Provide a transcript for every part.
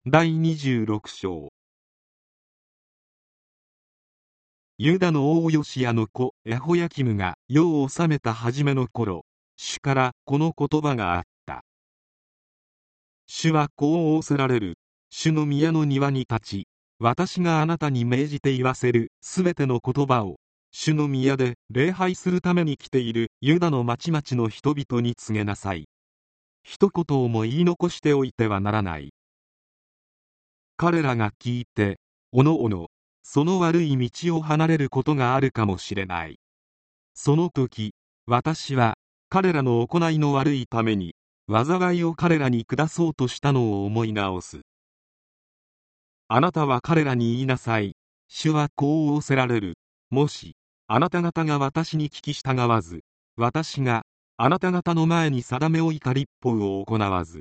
第26章。ユダの王ヨシアの子エホヤキムが世を治めた初めの頃、主からこの言葉があった。主はこう仰せられる。主の宮の庭に立ち、私があなたに命じて言わせるすべての言葉を、主の宮で礼拝するために来ているユダの町々の人々に告げなさい。一言をも言い残しておいてはならない。彼らが聞いて、おのおの、その悪い道を離れることがあるかもしれない。その時、私は彼らの行いの悪いために、災いを彼らに下そうとしたのを思い直す。あなたは彼らに言いなさい。主はこう仰せられる。もし、あなた方が私に聞き従わず、私があなた方の前に定め置いた律法を行わず、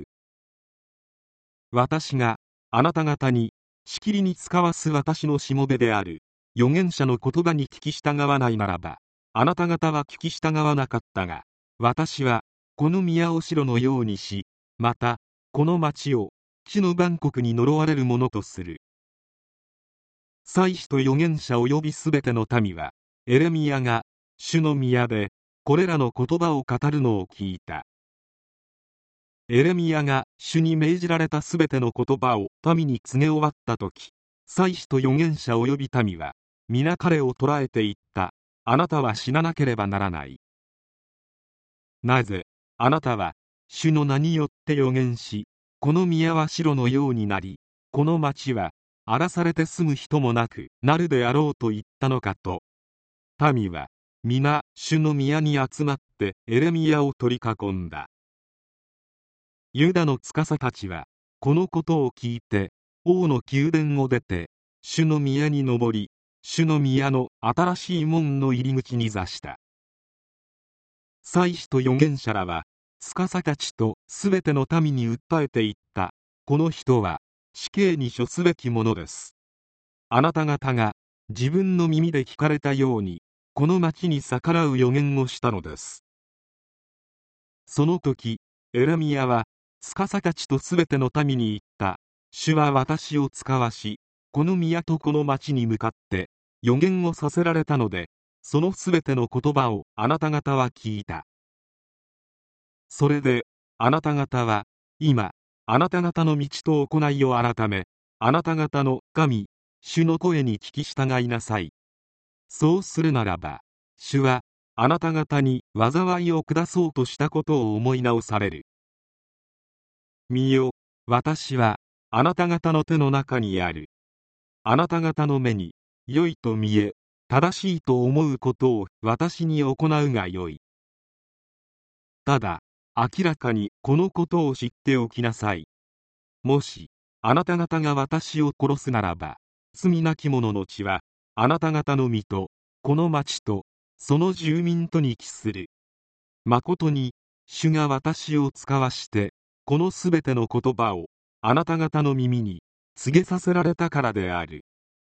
私があなた方にしきりに使わす私のしもべである預言者の言葉に聞き従わないならば、あなた方は聞き従わなかったが、私はこの宮を城のようにし、またこの町を地の万国に呪われるものとする。祭司と預言者及びすべての民は、エレミヤが主の宮でこれらの言葉を語るのを聞いた。エレミヤが主に命じられたすべての言葉を民に告げ終わったとき、祭司と預言者及び民は皆彼を捕らえていった。あなたは死ななければならない。なぜあなたは主の名によって預言し、この宮は城のようになり、この町は荒らされて住む人もなくなるであろうと言ったのかと。民は皆主の宮に集まってエレミヤを取り囲んだ。ユダの司たちはこのことを聞いて、王の宮殿を出て主の宮に上り、主の宮の新しい門の入り口に座した。祭司と預言者らは司たちとすべての民に訴えていった。この人は死刑に処すべきものです。あなた方が自分の耳で聞かれたようにこの町に逆らう預言をしたのです。その時エレミヤは司たちとすべての民に言った。主は私を遣わし、この宮とこの町に向かって預言をさせられたので、そのすべての言葉をあなた方は聞いた。それであなた方は今あなた方の道と行いを改め、あなた方の神主の声に聞き従いなさい。そうするならば、主はあなた方に災いを下そうとしたことを思い直される。見よ、私はあなた方の手の中にある。あなた方の目に良いと見え、正しいと思うことを私に行うがよい。ただ、明らかにこのことを知っておきなさい。もし、あなた方が私を殺すならば、罪なき者の血は、あなた方の身と、この町と、その住民とに帰する。まことに、主が私を遣わして、このすべての言葉を、あなた方の耳に、告げさせられたからである。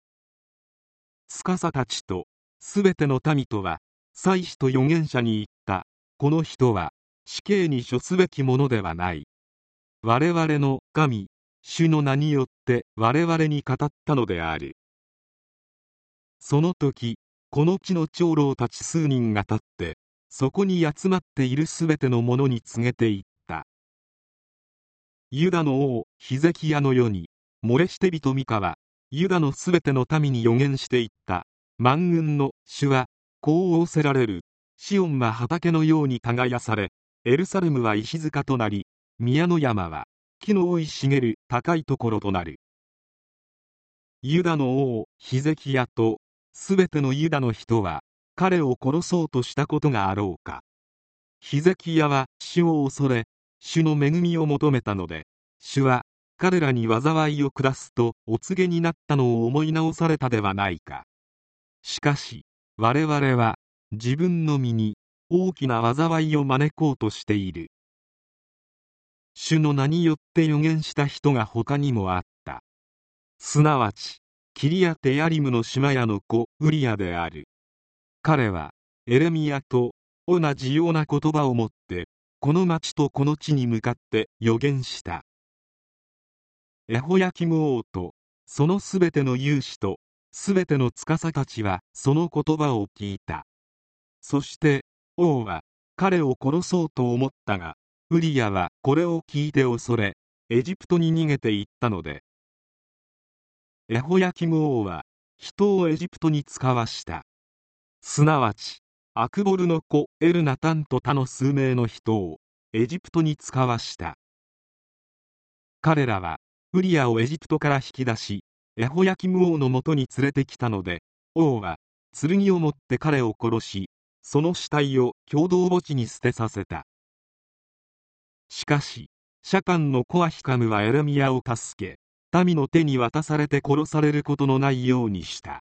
司たちと、すべての民とは、祭司と預言者に言った。この人は、死刑に処すべきものではない。我々の神、主の名によって我々に語ったのである。その時、この地の長老たち数人が立って、そこに集まっているすべての者に告げていった。ユダの王ヒゼキヤの世に、モレシテ人ミカは、ユダのすべての民に預言していった。万軍の主は、こう仰せられる。シオンは畑のように耕され、エルサレムは石塚となり、宮の山は木の生い茂る高いところとなる。ユダの王ヒゼキヤとすべてのユダの人は彼を殺そうとしたことがあろうか。ヒゼキヤは主を恐れ、主の恵みを求めたので、主は彼らに災いを下すとお告げになったのを思い直されたではないか。しかし我々は自分の身に大きな災いを招こうとしている。主の名によって預言した人が他にもあった。すなわちキリアテヤリムのシマヤの子ウリアである。彼はエレミヤと同じような言葉を持ってこの町とこの地に向かって預言した。 エホヤキム王とそのすべての勇士とすべての司たちはその言葉を聞いた。そして王は彼を殺そうと思ったが、ウリヤはこれを聞いて恐れ、エジプトに逃げていったので、エホヤキム王は人をエジプトに使わした。すなわちアクボルの子エルナタンと他の数名の人をエジプトに使わした。彼らはウリヤをエジプトから引き出し、エホヤキム王のもとに連れてきたので、王は剣を持って彼を殺し、その死体を共同墓地に捨てさせた。しかしシャカンの子アヒカムはエレミヤを助け、民の手に渡されて殺されることのないようにした。